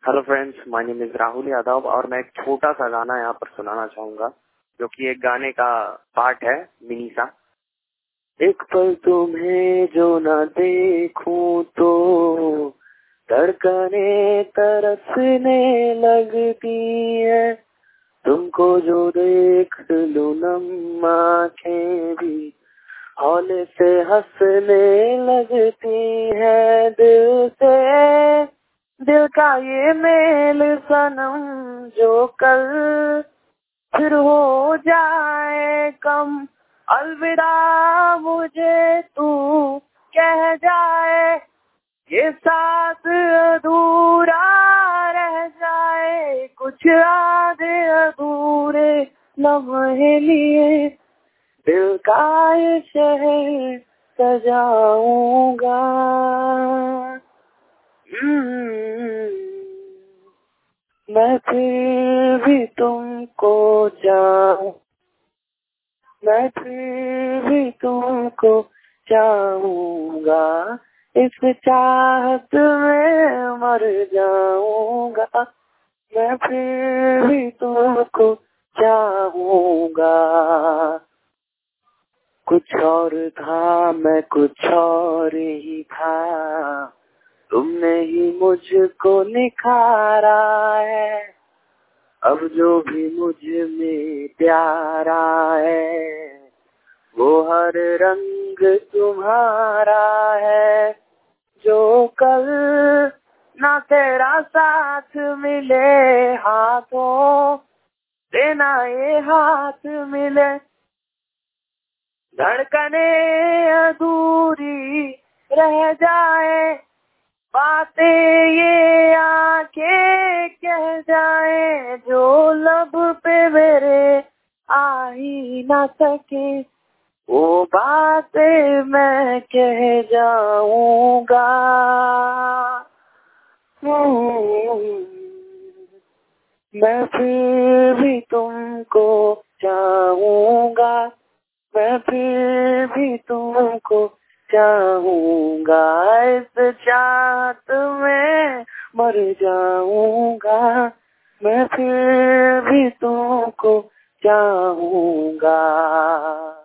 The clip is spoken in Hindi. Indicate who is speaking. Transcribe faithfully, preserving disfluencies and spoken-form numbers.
Speaker 1: Hello friends, my name is Rahul Yadav और मैं एक छोटा सा गाना यहाँ पर सुनाना चाहूंगा जो कि एक गाने का पार्ट है, मिनी सा। एक पल तुम्हें जो न देखूं तो धड़कने तरसने लगती है, तुमको जो देख लूं नम आंखें भी हौले से हंसने लगती है। दिल से दिल का ये मेल सनम जो कल फिर हो जाए कम, अलविदा मुझे तू कह जाए, ये साथ अधूरा रह जाए, कुछ आधे अधूरे लम्हे लिए दिल का ये शहर सजाऊंगा। मैं फिर भी तुमको चाहूं, मैं फिर भी तुमको चाहूंगा, इस चाहत में मर जाऊंगा। मैं फिर भी तुमको चाहूंगा। कुछ और था मैं कुछ और ही था, तुमने ही मुझको निखारा है, अब जो भी मुझ में प्यारा है वो हर रंग तुम्हारा है। जो कल ना तेरा साथ मिले हाथों देना ये हाथ मिले, धड़कने अधूरी रह जाए, बातें ये आके कह जाए, जो लब पे मेरे आ ही ना सके वो बातें मैं कह जाऊंगा। मैं फिर भी तुमको चाहूंगा, मैं फिर भी तुमको चाहूंगा, इस चाहत में मर जाऊंगा। मैं फिर भी तुमको चाहूंगा।